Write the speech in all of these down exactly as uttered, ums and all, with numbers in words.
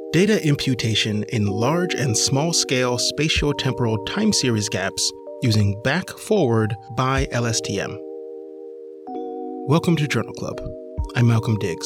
Data imputation in large and small-scale spatiotemporal time series gaps using back-forward by L S T M. Welcome to Journal Club. I'm Malcolm Diggs.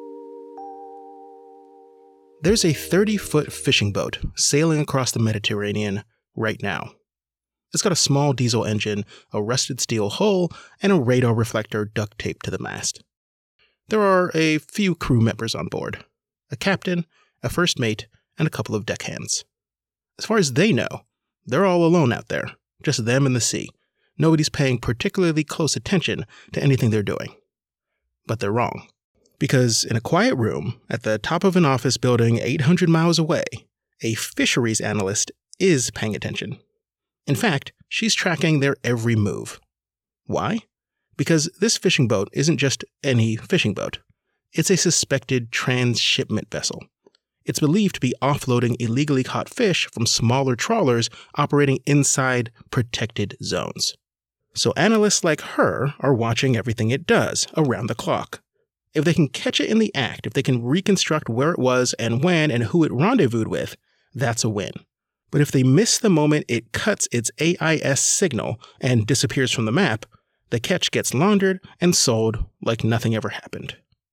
There's a thirty-foot fishing boat sailing across the Mediterranean right now. It's got a small diesel engine, a rusted steel hull, and a radar reflector duct taped to the mast. There are a few crew members on board, a captain, a first mate, and a couple of deckhands. As far as they know, they're all alone out there, just them and the sea. Nobody's paying particularly close attention to anything they're doing. But they're wrong. Because in a quiet room at the top of an office building eight hundred miles away, a fisheries analyst is paying attention. In fact, she's tracking their every move. Why? Because this fishing boat isn't just any fishing boat. It's a suspected transshipment vessel. It's believed to be offloading illegally caught fish from smaller trawlers operating inside protected zones. So analysts like her are watching everything it does around the clock. If they can catch it in the act, if they can reconstruct where it was and when and who it rendezvoused with, that's a win. But if they miss the moment it cuts its A I S signal and disappears from the map, the catch gets laundered and sold like nothing ever happened.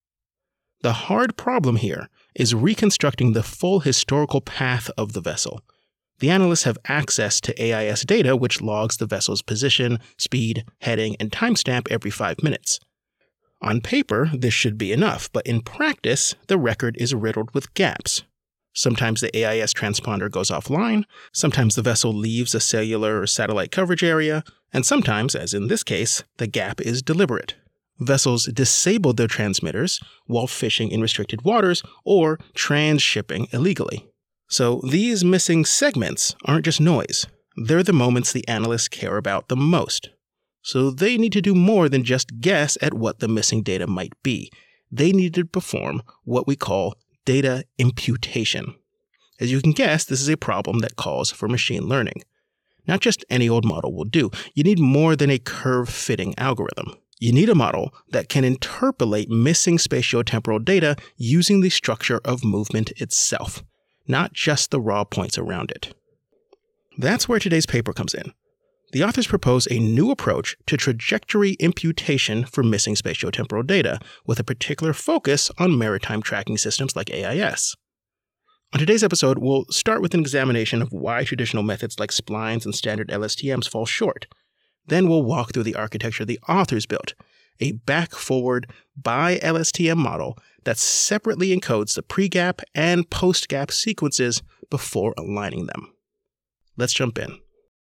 The hard problem here is reconstructing the full historical path of the vessel. The analysts have access to A I S data which logs the vessel's position, speed, heading, and timestamp every five minutes. On paper, this should be enough, but in practice, the record is riddled with gaps. Sometimes the A I S transponder goes offline, sometimes the vessel leaves a cellular or satellite coverage area, and sometimes, as in this case, the gap is deliberate. Vessels disable their transmitters while fishing in restricted waters or transshipping illegally. So these missing segments aren't just noise. They're the moments the analysts care about the most. So they need to do more than just guess at what the missing data might be. They need to perform what we call data imputation. As you can guess, this is a problem that calls for machine learning. Not just any old model will do. You need more than a curve-fitting algorithm. You need a model that can interpolate missing spatiotemporal data using the structure of movement itself, not just the raw points around it. That's where today's paper comes in. The authors propose a new approach to trajectory imputation for missing spatiotemporal data, with a particular focus on maritime tracking systems like A I S. On today's episode, we'll start with an examination of why traditional methods like splines and standard L S T Ms fall short. Then we'll walk through the architecture the authors built, a back-forward by L S T M model that separately encodes the pre-gap and post-gap sequences before aligning them. Let's jump in.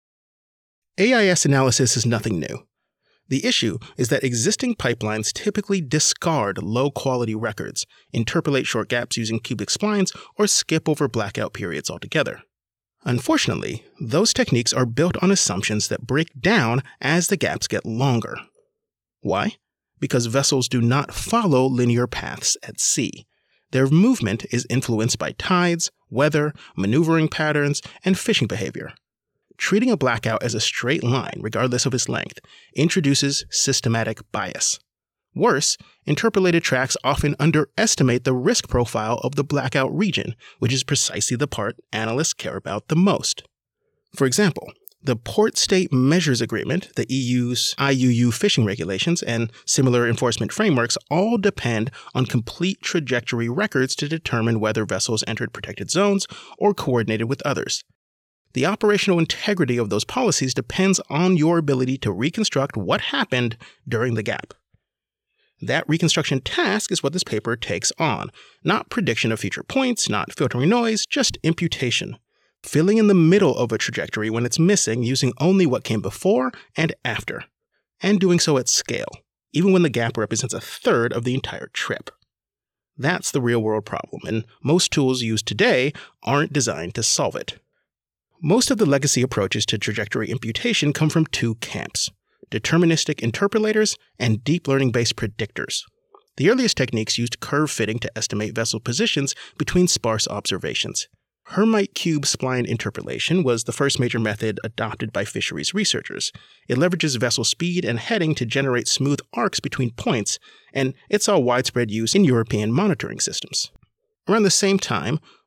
A I S analysis is nothing new. The issue is that existing pipelines typically discard low-quality records, interpolate short gaps using cubic splines, or skip over blackout periods altogether. Unfortunately, those techniques are built on assumptions that break down as the gaps get longer. Why? Because vessels do not follow linear paths at sea. Their movement is influenced by tides, weather, maneuvering patterns, and fishing behavior. Treating a blackout as a straight line, regardless of its length, introduces systematic bias. Worse, interpolated tracks often underestimate the risk profile of the blackout region, which is precisely the part analysts care about the most. For example, the Port State Measures Agreement, the E U's I U U fishing regulations, and similar enforcement frameworks all depend on complete trajectory records to determine whether vessels entered protected zones or coordinated with others. The operational integrity of those policies depends on your ability to reconstruct what happened during the gap. That reconstruction task is what this paper takes on. Not prediction of future points, not filtering noise, just imputation. Filling in the middle of a trajectory when it's missing using only what came before and after. And doing so at scale, even when the gap represents a third of the entire trip. That's the real-world problem, and most tools used today aren't designed to solve it. Most of the legacy approaches to trajectory imputation come from two camps: deterministic interpolators and deep learning-based predictors. The earliest techniques used curve fitting to estimate vessel positions between sparse observations. Hermite cube spline interpolation was the first major method adopted by fisheries researchers. It leverages vessel speed and heading to generate smooth arcs between points, and it saw widespread use in European monitoring systems. Around the same time,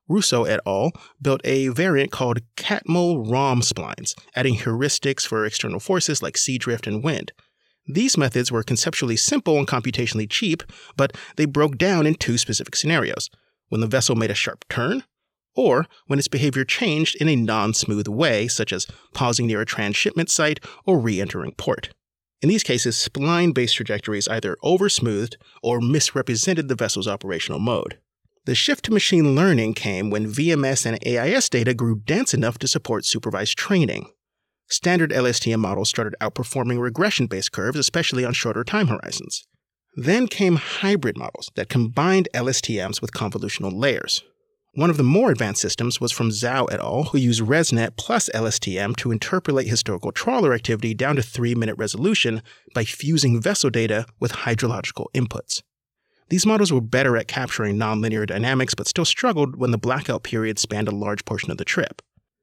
Russo et al. Built a variant called Catmull-Rom splines, adding heuristics for external forces like sea drift and wind. These methods were conceptually simple and computationally cheap, but they broke down in two specific scenarios: when the vessel made a sharp turn, or when its behavior changed in a non-smooth way, such as pausing near a transshipment site or re-entering port. In these cases, spline-based trajectories either over-smoothed or misrepresented the vessel's operational mode. The shift to machine learning came when V M S and A I S data grew dense enough to support supervised training. Standard L S T M models started outperforming regression-based curves, especially on shorter time horizons. Then came hybrid models that combined L S T Ms with convolutional layers. One of the more advanced systems was from Zhao et al., who used ResNet plus L S T M to interpolate historical trawler activity down to three-minute resolution by fusing vessel data with hydrological inputs. These models were better at capturing nonlinear dynamics, but still struggled when the blackout period spanned a large portion of the trip.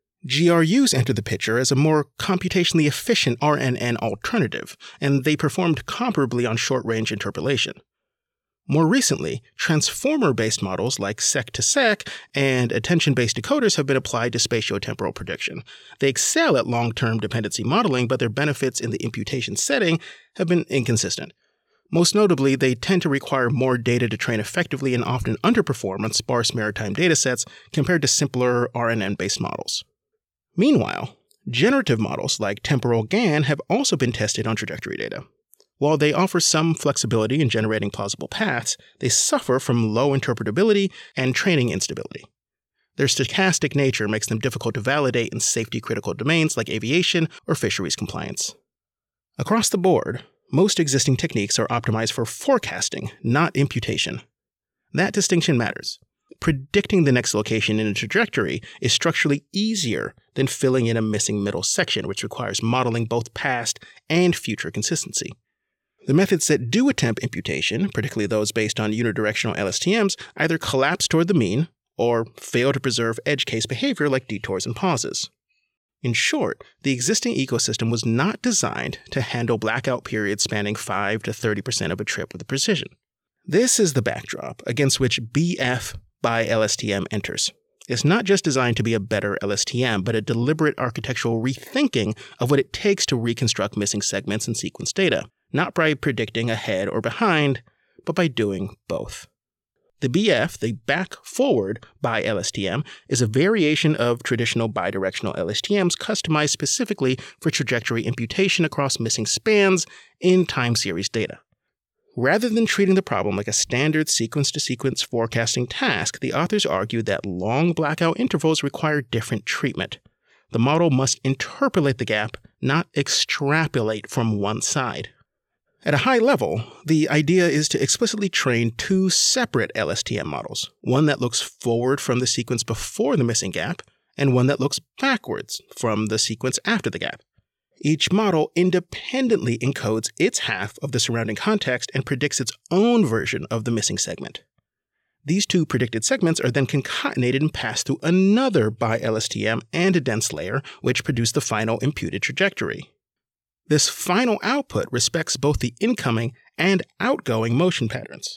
G R Us entered the picture as a more computationally efficient R N N alternative, and they performed comparably on short-range interpolation. More recently, transformer-based models like sec to sec and attention-based decoders have been applied to spatiotemporal prediction. They excel at long-term dependency modeling, but their benefits in the imputation setting have been inconsistent. Most notably, they tend to require more data to train effectively and often underperform on sparse maritime datasets compared to simpler R N N-based models. Meanwhile, generative models like Temporal GAN have also been tested on trajectory data. While they offer some flexibility in generating plausible paths, they suffer from low interpretability and training instability. Their stochastic nature makes them difficult to validate in safety-critical domains like aviation or fisheries compliance. Across the board, most existing techniques are optimized for forecasting, not imputation. That distinction matters. Predicting the next location in a trajectory is structurally easier than filling in a missing middle section, which requires modeling both past and future consistency. The methods that do attempt imputation, particularly those based on unidirectional L S T Ms, either collapse toward the mean or fail to preserve edge case behavior like detours and pauses. In short, the existing ecosystem was not designed to handle blackout periods spanning five to thirty percent of a trip with precision. This is the backdrop against which B F by L S T M enters. It's not just designed to be a better L S T M, but a deliberate architectural rethinking of what it takes to reconstruct missing segments and sequence data, not by predicting ahead or behind, but by doing both. The B F, the back-forward by L S T M, is a variation of traditional bidirectional L S T Ms customized specifically for trajectory imputation across missing spans in time series data. Rather than treating the problem like a standard sequence-to-sequence forecasting task, the authors argue that long blackout intervals require different treatment. The model must interpolate the gap, not extrapolate from one side. At a high level, the idea is to explicitly train two separate L S T M models, one that looks forward from the sequence before the missing gap, and one that looks backwards from the sequence after the gap. Each model independently encodes its half of the surrounding context and predicts its own version of the missing segment. These two predicted segments are then concatenated and passed through another by L S T M and a dense layer, which produce the final imputed trajectory. This final output respects both the incoming and outgoing motion patterns.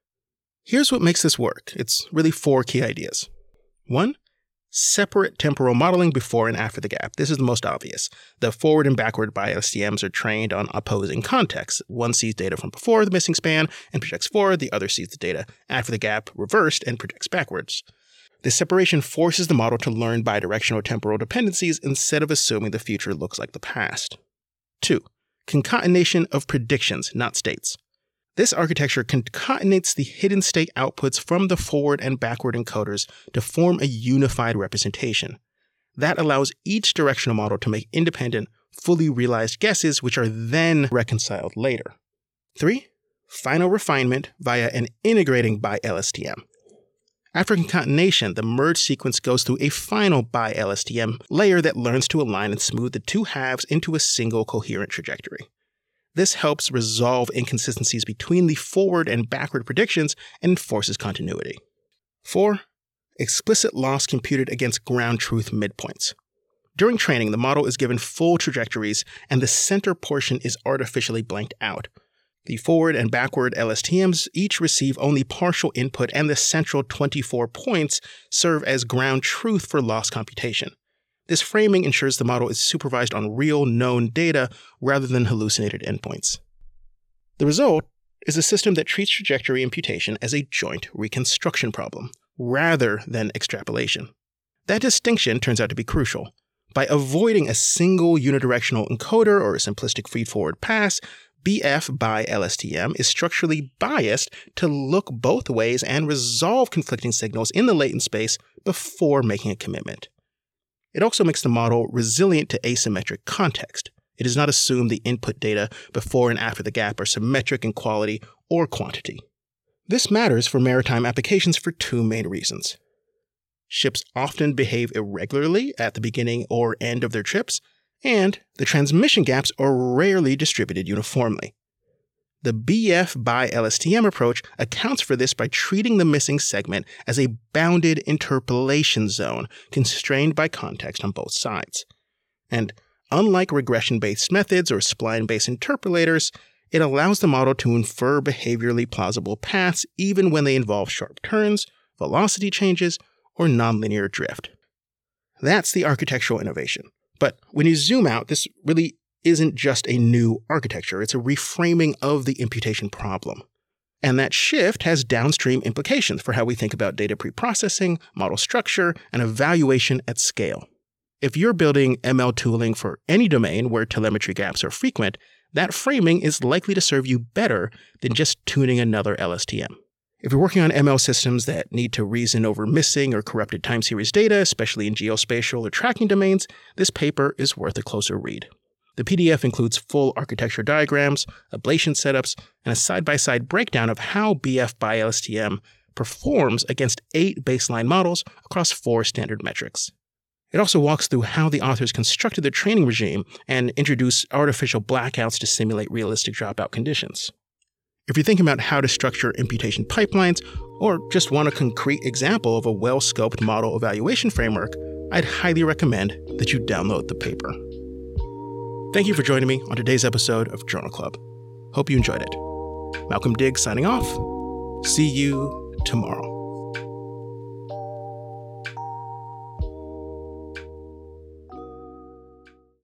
Here's what makes this work. It's really four key ideas. One, separate temporal modeling before and after the gap. This is the most obvious. The forward and backward by L S T Ms are trained on opposing contexts. One sees data from before the missing span and projects forward. The other sees the data after the gap reversed and projects backwards. This separation forces the model to learn bidirectional temporal dependencies instead of assuming the future looks like the past. Two, concatenation of predictions, not states. This architecture concatenates the hidden state outputs from the forward and backward encoders to form a unified representation. That allows each directional model to make independent, fully realized guesses, which are then reconciled later. Three, final refinement via an integrating by L S T M. After concatenation, the merge sequence goes through a final by L S T M layer that learns to align and smooth the two halves into a single coherent trajectory. This helps resolve inconsistencies between the forward and backward predictions and enforces continuity. Four, explicit loss computed against ground truth midpoints. During training, the model is given full trajectories and the center portion is artificially blanked out. The forward and backward L S T Ms each receive only partial input, and the central twenty-four points serve as ground truth for loss computation. This framing ensures the model is supervised on real, known data rather than hallucinated endpoints. The result is a system that treats trajectory imputation as a joint reconstruction problem, rather than extrapolation. That distinction turns out to be crucial. By avoiding a single unidirectional encoder or a simplistic feed-forward pass, B F by L S T M is structurally biased to look both ways and resolve conflicting signals in the latent space before making a commitment. It also makes the model resilient to asymmetric context. It does not assume the input data before and after the gap are symmetric in quality or quantity. This matters for maritime applications for two main reasons. Ships often behave irregularly at the beginning or end of their trips, and the transmission gaps are rarely distributed uniformly. The B F by L S T M approach accounts for this by treating the missing segment as a bounded interpolation zone constrained by context on both sides. And unlike regression-based methods or spline-based interpolators, it allows the model to infer behaviorally plausible paths even when they involve sharp turns, velocity changes, or nonlinear drift. That's the architectural innovation. But when you zoom out, this really isn't just a new architecture, it's a reframing of the imputation problem. And that shift has downstream implications for how we think about data preprocessing, model structure, and evaluation at scale. If you're building M L tooling for any domain where telemetry gaps are frequent, that framing is likely to serve you better than just tuning another L S T M. If you're working on M L systems that need to reason over missing or corrupted time series data, especially in geospatial or tracking domains, this paper is worth a closer read. The P D F includes full architecture diagrams, ablation setups, and a side-by-side breakdown of how B F by L S T M performs against eight baseline models across four standard metrics. It also walks through how the authors constructed their training regime and introduced artificial blackouts to simulate realistic dropout conditions. If you're thinking about how to structure imputation pipelines, or just want a concrete example of a well-scoped model evaluation framework, I'd highly recommend that you download the paper. Thank you for joining me on today's episode of Journal Club. Hope you enjoyed it. Malcolm Diggs signing off. See you tomorrow.